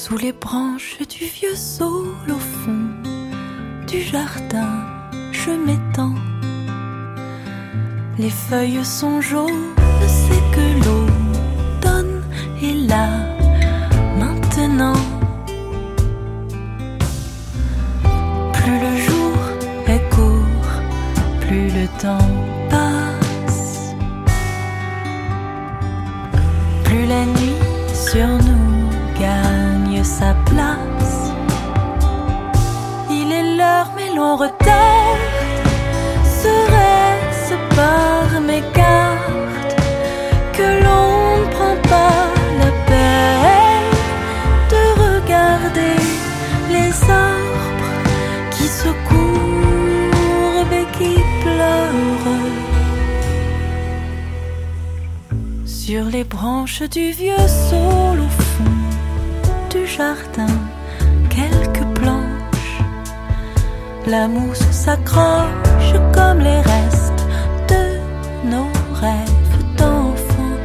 Sous les branches du vieux saule au fond du jardin, je m'étends. Les feuilles sont jaunes, c'est que l'automne est là maintenant. Plus le jour est court, plus le temps passe, plus la nuit sur nous gagne sa place. Il est l'heure mais l'on retarde. Serait-ce par mes cartes que l'on ne prend pas la peine de regarder les arbres qui se courbent et qui pleurent sur les branches du vieux saule au fond du jardin, quelques planches, la mousse s'accroche comme les restes de nos rêves d'enfants.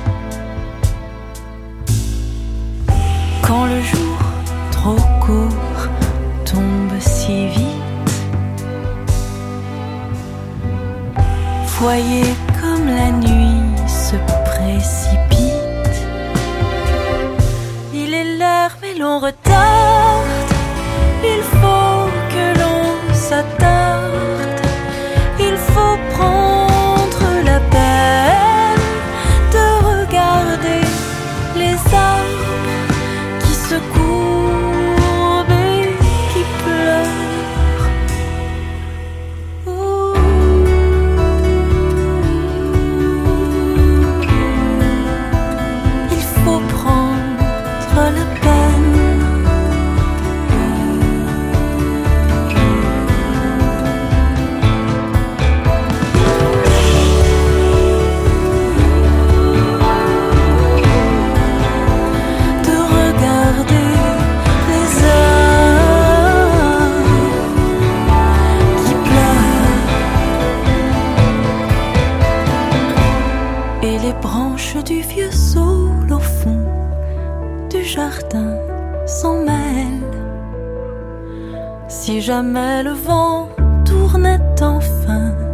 Quand le jour trop court tombe si vite, voyez comme la nuit se précipite. Il est l'heure mais l'on retarde, il faut que l'on s'attarde, il faut prendre la peine de regarder les arbres qui se courbent et qui pleurent. Il faut prendre la peine. De regarder les heures qui pleurent et les branches du vieux saule au fond du jardin s'en mêlent. Si jamais le vent tournait enfin